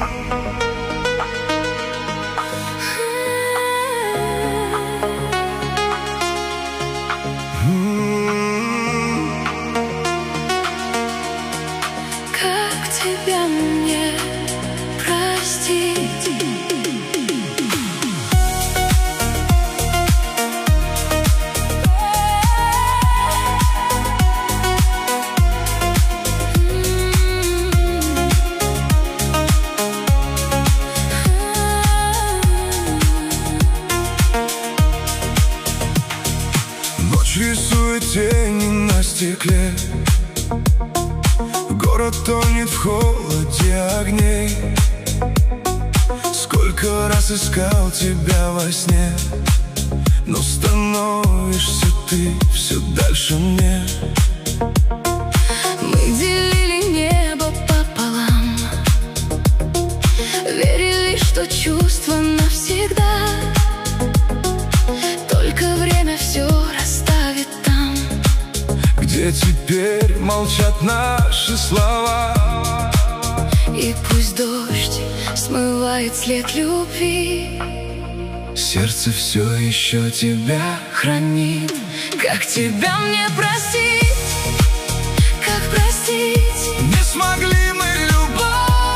Как тебя мне простить? Ночь рисует тени на стекле, город тонет в холоде огней. Сколько раз искал тебя во сне, но становишься ты все дальше мне. Мы делили небо пополам, верили, что чувства навсегда. Только время все расставит там, где теперь молчат наши слова. и пусть дождь смывает след любви, Сердце все еще тебя хранит. как тебя мне простить? Как простить? Не смогли мы любовь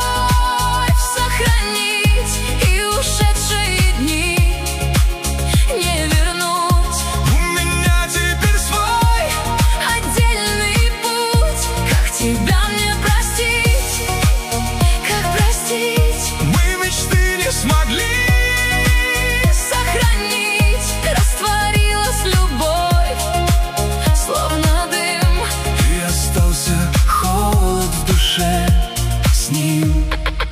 Сохранить и ушедшие дни не вернуть. У меня теперь свой Отдельный путь, как тебя мне простить? Как простить? мы мечты не смогли Сохранить, растворилась любовь, словно дым. и остался холод в душе с ним.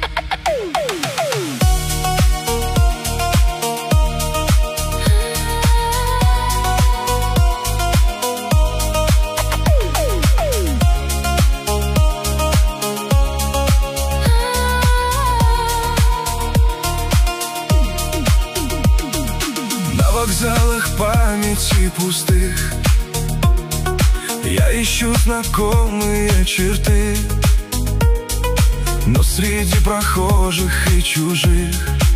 На вокзалах памяти пустых я ищу знакомые черты, но среди прохожих и чужих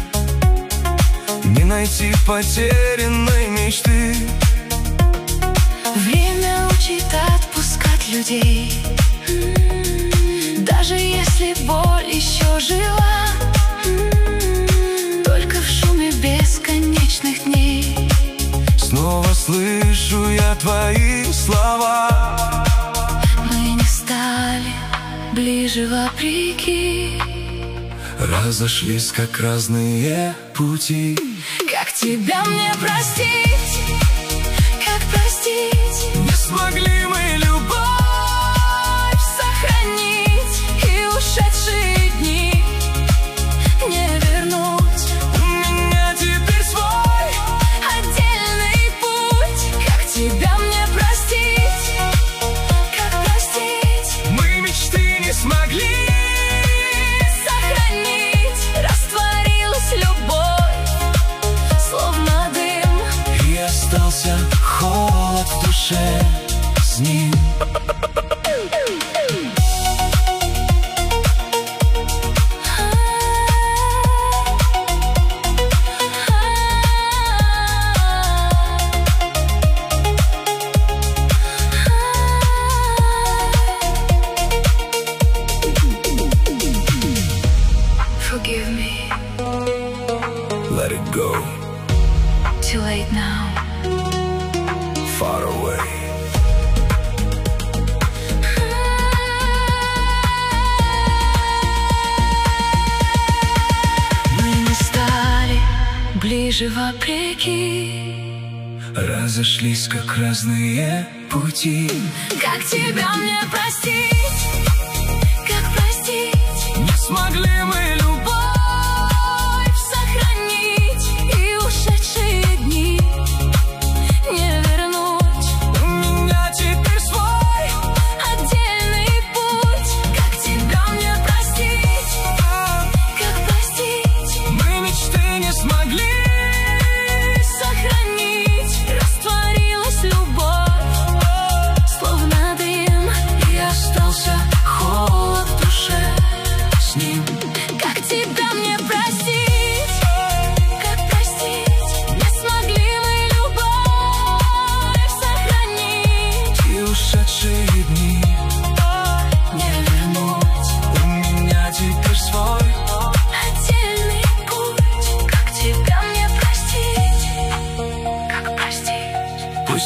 не найти потерянной мечты. Время учит отпускать людей, даже если боль еще жива. Только в шуме бесконечных дней Снова слышу я твои слова. мы не стали ближе вопреки. Разошлись, как разные пути. Как тебя мне простить? Как простить? Не смогли мы любовь Сохранить и ушедшие дни не вернуть. У меня теперь свой Отдельный путь, как тебя мне простить? Как простить? мы мечты не смогли Сохранить, растворилась любовь, словно дым. и остался холод в душе с ним. Forgive me, Let it go, too late now. far away. Мы не стали ближе вопреки. Разошлись, как разные пути. Как тебя мне простить? Как простить? Не смогли мы любовь Сохранить и ушедшие дни не вернуть. У меня теперь свой Отдельный путь, как тебя мне простить? Как простить? мы мечты не смогли Сохранить, растворилась любовь, словно дым. и остался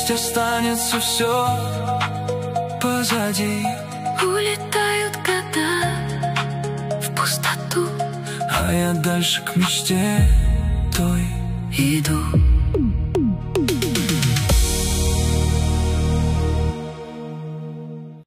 Пусть останется все позади. Улетают года в пустоту, А я дальше к мечте той иду.